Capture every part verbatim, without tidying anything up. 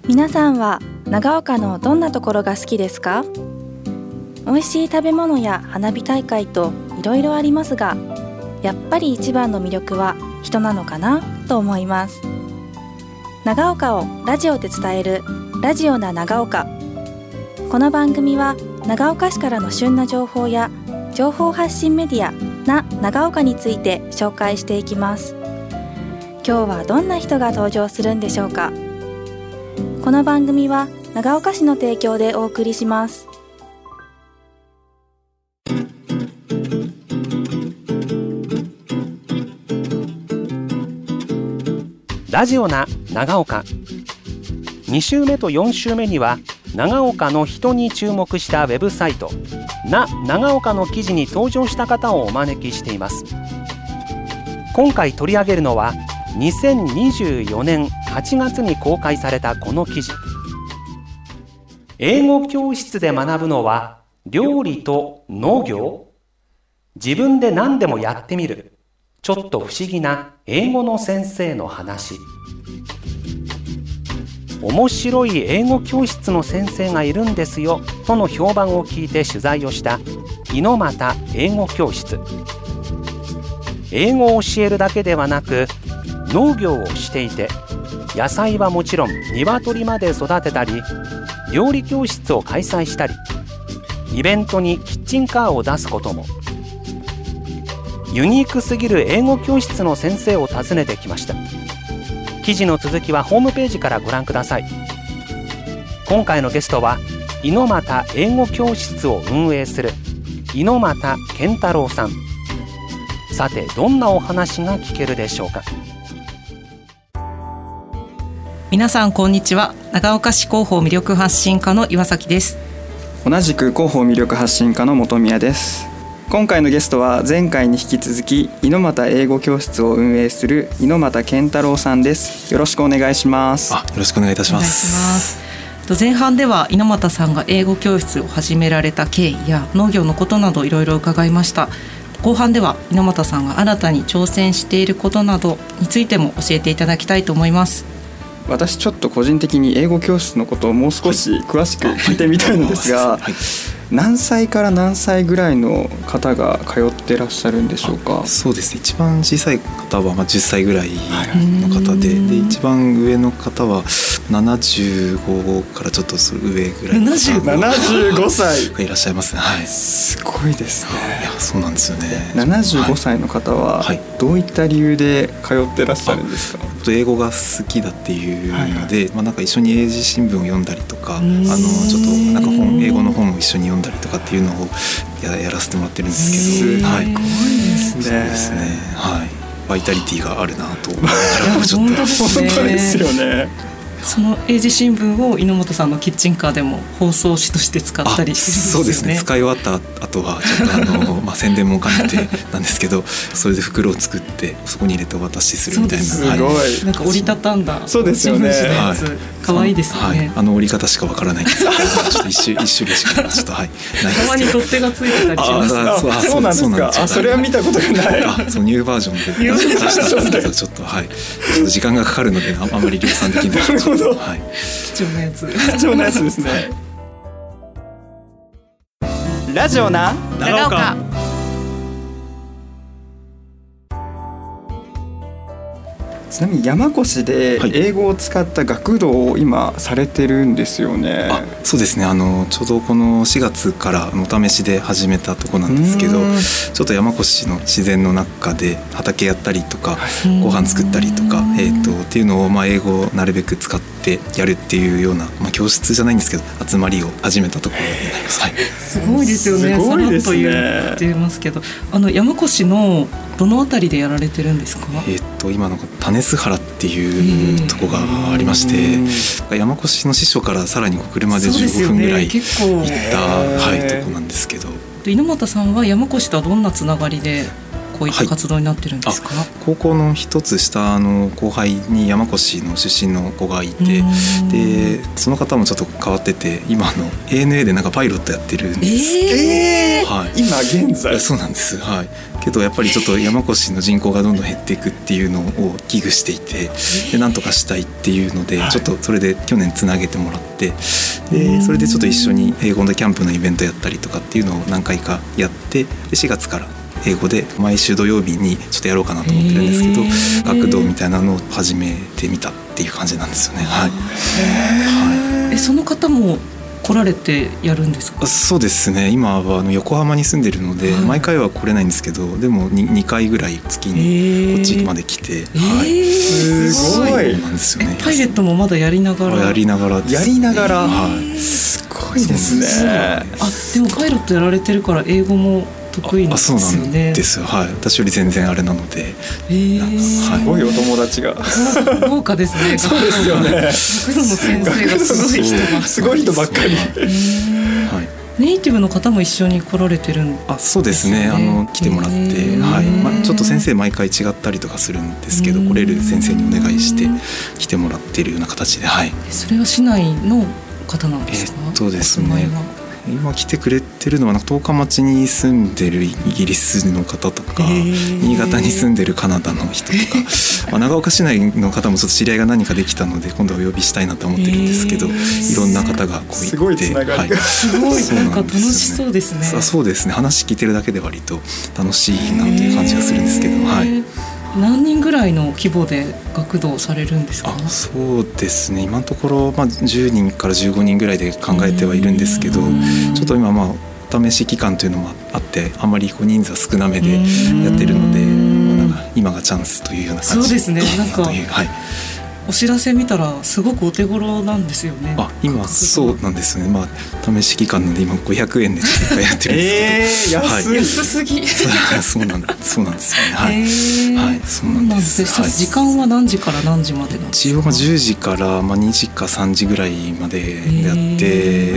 皆さんは長岡のどんなところが好きですか？美味しい食べ物や花火大会といろいろありますが、やっぱり一番の魅力は人なのかなと思います。長岡をラジオで伝えるラジオな長岡。この番組は長岡市からの旬な情報や情報発信メディアな長岡について紹介していきます。今日はどんな人が登場するんでしょうか。この番組は長岡市の提供でお送りします。 ラジオな長岡。に週目とよん週目には長岡の人に注目したウェブサイトな長岡の記事に登場した方をお招きしています。今回取り上げるのはにせんにじゅうよねんはちがつに公開されたこの記事。英語教室で学ぶのは料理と農業？自分で何でもやってみる。ちょっと不思議な英語の先生の話。面白い英語教室の先生がいるんですよとの評判を聞いて取材をした猪俣英語教室。英語を教えるだけではなく農業をしていて、野菜はもちろん鶏まで育てたり、料理教室を開催したり、イベントにキッチンカーを出すことも。ユニークすぎる英語教室の先生を訪ねてきました。記事の続きはホームページからご覧ください。今回のゲストは猪俣英語教室を運営する猪俣健太郎さん。さて、どんなお話が聞けるでしょうか。 皆さんこんにちは。長岡市広報魅力発信課の岩崎です。 同じく広報魅力発信課の本宮です。今回のゲストは前回に引き続き猪俣英語教室を運営する猪俣健太郎さんです。よろしくお願いします。 あ、よろしくお願いいたします。 前半では猪俣さんが英語教室を始められた経緯や農業のことなどいろいろ伺いました。後半では猪俣さんが新たに挑戦していることなどについても教えていただきたいと思います。 私ちょっと個人的に英語教室のことをもう少し詳しく聞いてみたいのですが、はいはい、何歳から何歳ぐらいの方が通ってらっしゃるんでしょうか。 そうですね、一番小さい方はまあじゅっさいぐらいの方 で, で一番上の方はななじゅうごからちょっと上ぐらいの方がななじゅうごさいいらっしゃいますね。はい、 すごいですね。 いや、そうなんですよね。 ななじゅうごさいの方はどういった理由で通ってらっしゃるんですか。 英語が好きだっていうので、はいはい、まあ、なんか一緒に英字新聞を読んだりとか、あのちょっとなんか本英語の本を一緒に読んだりとかっていうのを や, やらせてもらってるんですけど、はい、すごいですね。そうですね、はい、バイタリティがあるなと思いながらちょっと本当ですよね。 その英字新聞を猪俣さんのキッチンカーでも放送紙として使ったりしてるんですよね。 そうですね、使い終わった後はちょっとあの、まあ、宣伝も兼ねてなんですけど、それで袋を作ってそこに入れてお渡しするみたいな。 すごい、はい、 なんか折りたたんだそうですよね、 新聞紙のやつ、はい、かわいいですね。 はい、あの折り方しかわからないんですけどちょっと一種一種類しかちょっと、はい、ないですけど、 たまに取っ手がついてたりします。 ああ、そうなんですか。あ、それは見たことがない。 あ、そう、ニューバージョンで出したんですけど、ちょっと、はい、ちょっと時間がかかるので あ, あまり量産できない。なるほど、はい、 貴重なやつ貴重なやつですね。ラジオな長岡。 ちなみに山越で英語を使った学童を今されてるんですよね。はい、 あ、そうですね、あのちょうどこのしがつからお試しで始めたところなんですけど、ちょっと山越の自然の中で畑やったりとかご飯作ったりとか、えー、とっていうのをまあ英語をなるべく使ってやるっていうような、まあ、教室じゃないんですけど集まりを始めたところになります。はい、 すごいですよね。 すごいですね。 さらっと言ってますけど、あの山越のどのあたりでやられてるんですか。 えー、と今の種巣原っていうとこがありまして、山越の支所からさらに車でじゅうごふんぐらい行った、はい、とこなんですけど、 猪俣さんは山越とはどんなつながりでこういった活動になってるんですか。はい、 高校の一つ下の後輩に山越の出身の子がいて、でその方もちょっと変わってて、今の エーエヌエー でなんかパイロットやってるんですけど、 えーはい、 今現在。 そうなんです。はい、 けどやっぱりちょっと山古志の人口がどんどん減っていくっていうのを危惧していて、でなんとかしたいっていうので、ちょっとそれで去年つなげてもらって、でそれでちょっと一緒に英語のキャンプのイベントやったりとかっていうのを何回かやって、でしがつから英語で毎週土曜日にちょっとやろうかなと思ってるんですけど、学童みたいなのを始めてみたっていう感じなんですよね。はい。 はい、えその方も来られてやるんですか？ そうですね、今はあの横浜に住んでるので、はい、毎回は来れないんですけど、でも 2, にかいぐらい月にこっちまで来て、 えーはい、 すごいなんですよね。 パイレットもまだやりながらやりながらです、ね、 やりながら、 はい、 すごいですね。 あ、でもパイロットやられてるから英語も得意なんですよね。 あ、そうなんですよ、はい、私より全然あれなので、 えーはい、 すごいお友達が豪華ですね。 そうですよね。 学童の先生がすごい人がすごい人ばっかり、 えーはい、ネイティブの方も一緒に来られてるんですね。 あ、そうですね、あの来てもらって、はい、まあ、ちょっと先生毎回違ったりとかするんですけど、来れる先生にお願いして来てもらっているような形で、はい、 それは市内の方なんですか？ えー、っとですね、今来てくれてるのは十日町に住んでるイギリスの方とか、新潟に住んでるカナダの人とか、まあ、長岡市内の方もちょっと知り合いが何かできたので今度はお呼びしたいなと思ってるんですけど、いろんな方がこういて、 すごいつながりが、 はい、 すごいなんか楽しそうですね。 そう、そうですね、話聞いてるだけで割と楽しいなという感じがするんですけど、はい、 何人ぐらいの規模で学童されるんですか？ あ、そうですね、今のところ、まあ、じゅうにんからじゅうごにんぐらいで考えてはいるんですけど、ちょっと今まあお試し期間というのもあってあまりこう人数は少なめでやってるので、まあ、なんか今がチャンスというような感じ。 そうですね、なんかという、はい、 お知らせ見たらすごくお手頃なんですよね。 あ、今そうなんですね、まあ、試し期間なんで今ごひゃくえんでちょっとやってるんですけど、 えー、安い、 はい、 安すぎそうなんそうなんですよね、はい、 えーはい、そうなんです。 そうなんです。時間は何時から何時までなんですか？ 一応まあじゅうじからまあにじかさんじぐらいまでやって、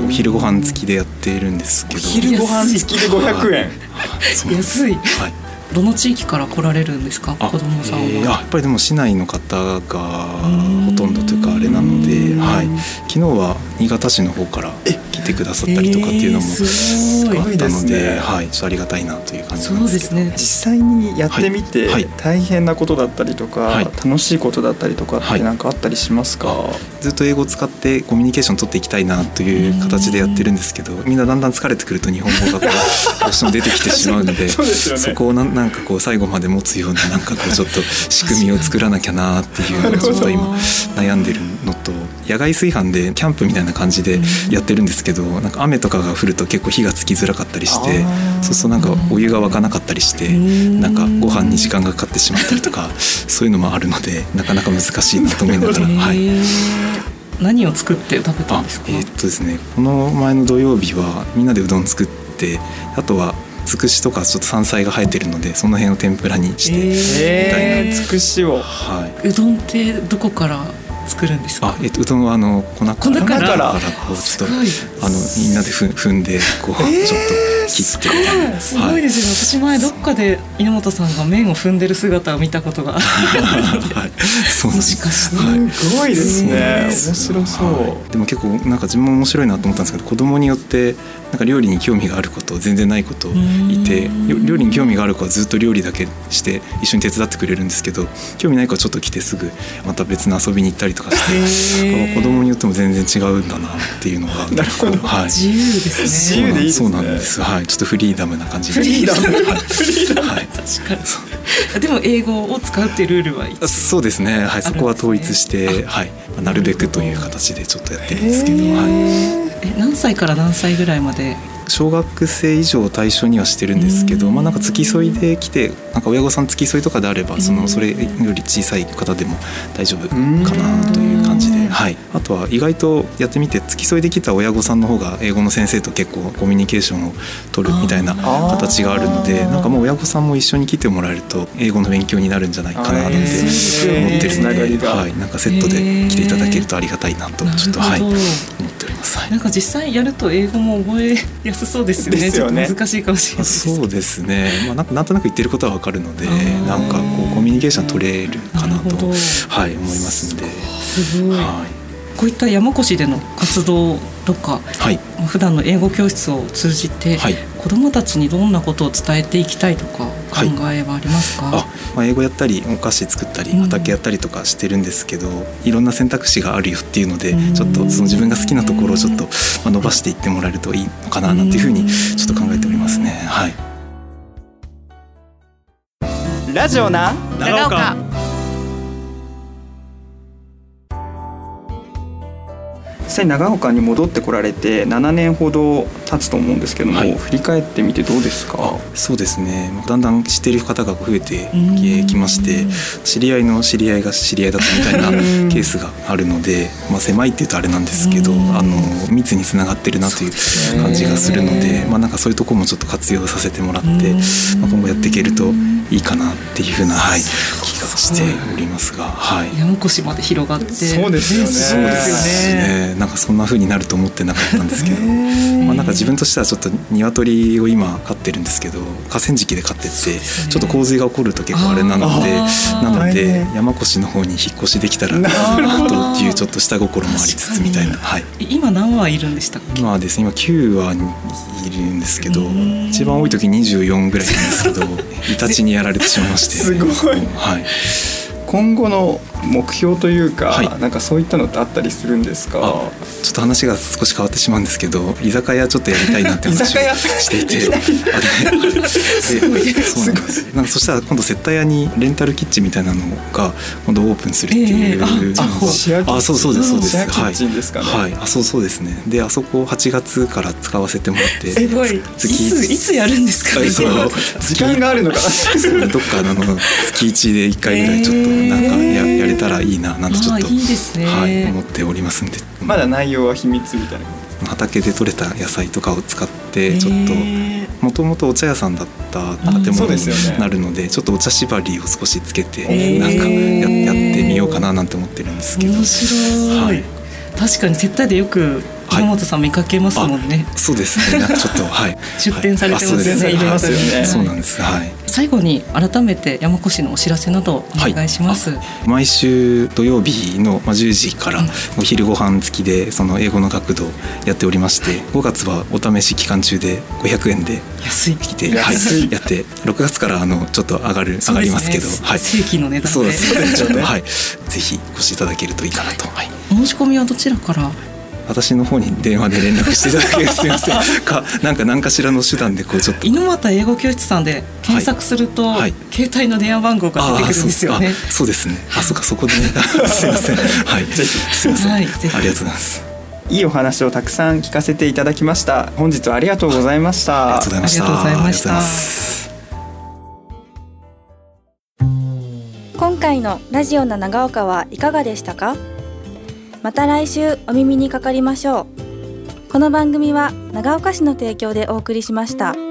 お昼ご飯付きでやっているんですけど、 お昼ご飯付きでごひゃくえん、 安い。 はい、 どの地域から来られるんですか、子供さんは？ えー、あ、やっぱりでも市内の方がほとんどというかあれなので、はい、昨日は新潟市の方から来てくださったりとかっていうのもあったので、えー、はい、ちょっとありがたいなという感じなんですけど。 そうですね、 実際にやってみて、はいはい、大変なことだったりとか、はい、楽しいことだったりとかって何かあったりしますか？はい、 ずっと英語を使ってコミュニケーション取っていきたいなという形でやってるんですけど、みんなだんだん疲れてくると日本語がどうしても出てきてしまうのでそうですよね、そこをななんかこう最後まで持つようななんかこうちょっと仕組みを作らなきゃなっていうのをちょっと今悩んでるのと、野外炊飯でキャンプみたいな感じでやってるんですけど、なんか雨とかが降ると結構火がつきづらかったりして、そうするとなんかお湯が沸かなかったりして、なんかご飯に時間がかかってしまったりとかそういうのもあるので、なかなか難しいなと思いながら、はい、 何を作って食べたんですか？ えー、っとですね、この前の土曜日はみんなでうどん作って、あとはつくしとかちょっと山菜が生えてるのでその辺を天ぷらにしてみたいな、 えー、つくしを、 はい、 うどんってどこから作るんですか？ あ、えっと、うどんはあの粉から粉からこうちょっとあのみんなでふ踏んでこう、えー、ちょっと切ってみたいな。 すごいですよね、はい、私前どっかで稲本さんが麺を踏んでる姿を見たことがあるはい、そうなんです。 もしかして、 はい、すごいですね、面白そう、 はい、でも結構なんか自分も面白いなと思ったんですけど、子供によってなんか料理に興味がある子と全然ない子といて、料理に興味がある子はずっと料理だけして一緒に手伝ってくれるんですけど、興味ない子はちょっと来てすぐまた別の遊びに行ったりとかして子供によっても全然違うんだなっていうのがなるほど、 はい、自由ですね。 自由でいいですね。 そうなんです、はい、ちょっとフリーダムな感じで。 フリーダム、はい、 確かに。でも英語を使うっていうルールはそうですね、はい、そこは統一して、はい、なるべくという形でちょっとやってるんですけど、はい、 え何歳から何歳ぐらいまで？ 小学生以上を対象にはしてるんですけど、まあ、なんか付き添いで来て、なんか親御さん付き添いとかであればそのそれより小さい方でも大丈夫かなという感じで、はい、あとは意外とやってみて付き添いで来た親御さんの方が英語の先生と結構コミュニケーションを取るみたいな形があるので、なんかもう親御さんも一緒に来てもらえると英語の勉強になるんじゃないかななんて思ってるので、はい、なんかセットで来ていただけるとありがたいなとちょっと、はい、思っております。はい、 なんか実際やると英語も覚えやすそうですよね。 ですよね。 ちょっと難しいかもしれないですけど。 そうですね、まあ、なんかなんとなく言ってることは分かるので、なんかこうコミュニケーション取れるかなと、はい、思いますので。 すごい、はい、こういった山古志での活動どっか、 はい、 普段の英語教室を通じて、はい、子どもたちにどんなことを伝えていきたいとか考えはありますか？ はい、あ、まあ、英語やったりお菓子作ったり畑やったりとかしてるんですけど、うん、いろんな選択肢があるよっていうので、ちょっとその自分が好きなところをちょっとまあ伸ばしていってもらえるといいのかななんていうふうにちょっと考えておりますね。はい、 ラジオな長岡。 実際長岡に戻ってこられてななねんほど経つと思うんですけども、はい、振り返ってみてどうですか？ そうですね、だんだん知っている方が増えてきまして、知り合いの知り合いが知り合いだったみたいなケースがあるので、まあ、狭いっていうとあれなんですけど、あの密につながってるなという感じがするので、まあ、なんかそういうところもちょっと活用させてもらって、まあ、今後やっていけるといいかなっていうふうな、はい、気がしておりますが、はい、 山越まで広がって。 そうですよね。 そうですよね。 なんかそんな風になると思ってなかったんですけど、まあ、なんか自分としてはちょっと鶏を今飼ってるんですけど、河川敷で飼ってて、ちょっと洪水が起こると結構あれなので、なので山越の方に引っ越しできたらなというちょっと下心もありつつみたいな、はい、 今何羽いるんでしたっけ？ 今はですね、今きゅう羽いるんですけど、一番多い時にじゅうよんぐらいなんですけどイタチにやられてしまいましてすごい、はい、 今後の目標というか、 はい、 なんかそういったのってあったりするんですか？ ちょっと話が少し変わってしまうんですけど、居酒屋ちょっとやりたいなって話をしていてそうなんです。なんかそしたら今度接待屋にレンタルキッチンみたいなのが今度オープンするっていう、えー、ああ、そうそうですそうです、 シェアキッチンですかね。 はい、はい、あ、そうそうですね。であそこはちがつから使わせてもらって、 すごい、いついつやるんですかね。 時間があるのかなどっかの月いちでいっかいぐらいちょっとなんか や, やれたらいいななんてちょっと、 いいですね、 はい、思っておりますんで、 まだ内容は秘密みたいな。 畑で採れた野菜とかを使ってちょっともともとお茶屋さんだった建物になるので、ちょっとお茶縛りを少しつけてなんか や, やってみようかななんて思ってるんですけど。 面白い、はい、確かに接待でよく山本さん見かけますもんね。 そうですね、なんかちょっと、はい、 出店されてますよね、 はい、 イベントにね。 そうなんです、はい、 最後に改めて山越のお知らせなどお願いします。 はい、毎週土曜日のじゅうじからお昼ご飯付きでその英語の学童やっておりまして、ごがつはお試し期間中でごひゃくえんで来て、はい、やってろくがつからあのちょっと上がる上がりますけど、はい、 正規の値段で、 そうですね、ちょっと、はい、ぜひお越しいただけるといいかなと。はい、 申し込みはどちらから？ 私の方に電話で連絡していただけるとすみませんか、なんか何かしらの手段でこうちょっと猪俣英語教室さんで検索すると、はいはい、携帯の電話番号が出てくるんですよね。 そ, そうですね、あ、そうか、そこで、ね、すみません、はい、ぜひすみません、はい、ありがとうございます。 いいお話をたくさん聞かせていただきました。本日はありがとうございました。 ありがとうございました。 ありがとうございました。 今回のラジオな長岡はいかがでしたか？また来週お耳にかかりましょう。この番組は長岡市の提供でお送りしました。